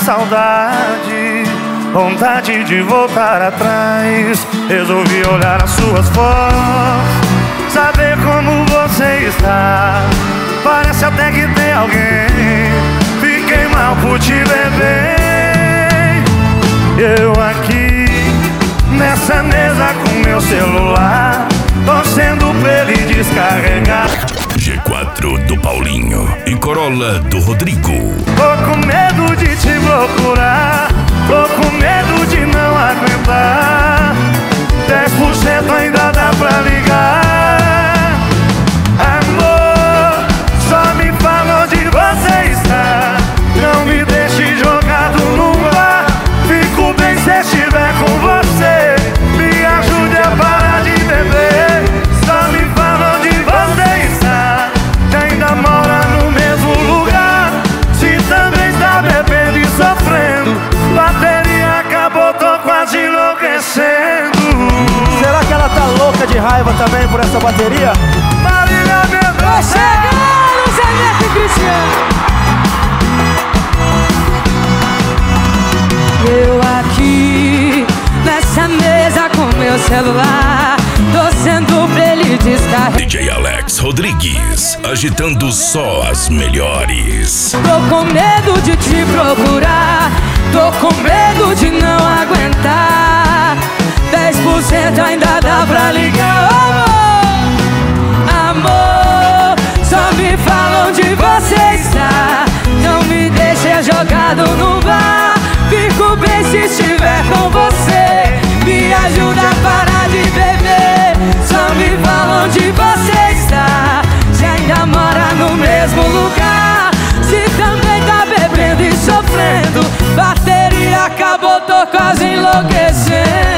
saudade, vontade de voltar atrás. Resolvi olhar as suas fotos, saber como você está. Parece até que tem alguém. Fiquei mal por te ver bem. Eu aqui nessa mesa com meu celular, torcendo pra ele descarregar. G4 do Paulinho e Corolla do Rodrigo. Tô com medo de te procurar, tô com medo de não aguentar. 10% ainda dá pra ligar. Amor, só me fala onde você está. Não me deixe jogado no bar. Fico bem se estiver com você. Me ajude a parar de beber. Só me fala onde você está. Se ainda mora no mesmo lugar. Se também está bebendo e sofrendo. Bateria acabou, tô quase enlouquecendo. Será que ela tá louca de raiva também por essa bateria? Marília Mendonça! Tô chegando, Zé Neto e Cristiano. Eu aqui nessa mesa com meu celular, torcendo pra ele descarregar. DJ Alex Rodrigues, agitando só as melhores. Tô com medo de te procurar, tô com medo de não aguentar. 10% ainda dá pra ligar. Amor, só me fala onde você está. Não me deixe jogado no bar. Fico bem se estiver com você. Me ajuda a parar de beber. Só me fala onde você está. Se ainda mora no mesmo lugar. Se também tá bebendo e sofrendo. Bateria acabou, tô quase enlouquecendo.